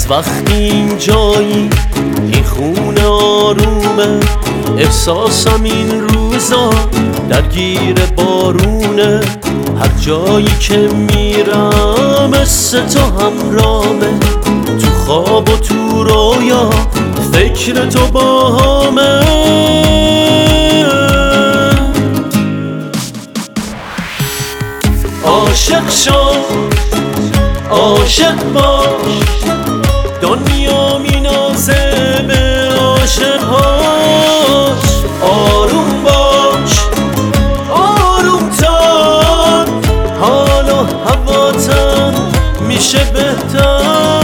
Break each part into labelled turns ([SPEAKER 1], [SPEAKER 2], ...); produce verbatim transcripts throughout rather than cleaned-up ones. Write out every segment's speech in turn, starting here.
[SPEAKER 1] از وقتی اینجایی این خونه آرومه، احساسم این روزا درگیر بارونه. هر جایی که میرم مثل تو همرامه، تو خواب و تو رویا فکر تو باهامه. عاشق شو عاشق باش، دنیا مینازه به عاشقهاش. آروم باش آروم تر، حال و هواتم میشه بهتر.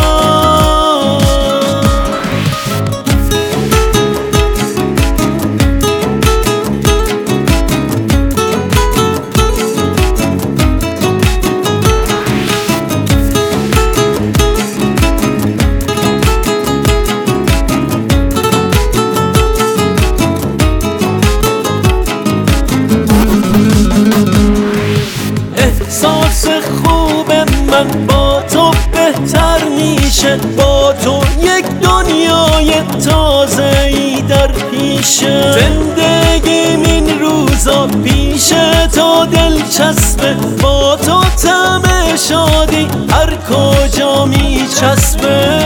[SPEAKER 1] احساس خوب من با تو بهتر میشه، با تو یک دنیای تازه ای در پیشه. زندگیم این روزا پیش تو دلچسبه، با تو طعم شادی هر کجا میچسبه.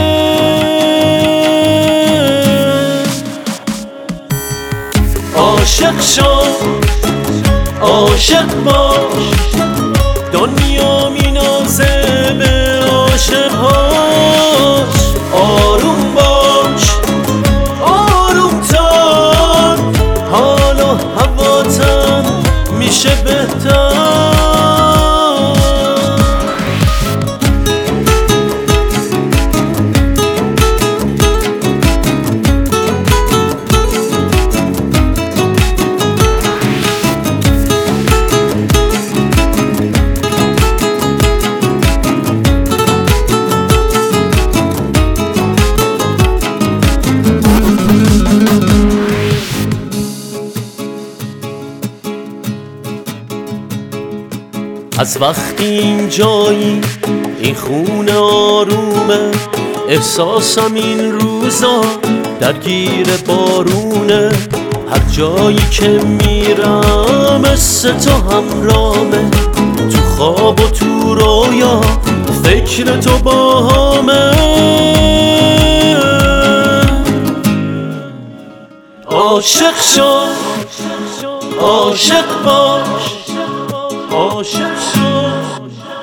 [SPEAKER 1] عاشق شو عاشق باش، دنیا مینازه به عاشقهاش. آروم باش آروم تر، حال و هواتم میشه بهتر. از وقتی اینجایی این خونه آرومه، احساسم این روزا درگیر بارونه. هر جایی که میرم مثل تو همرامه، تو خواب و تو رویا فکر تو باهامه. عاشق شو عاشق باش، عاشق شو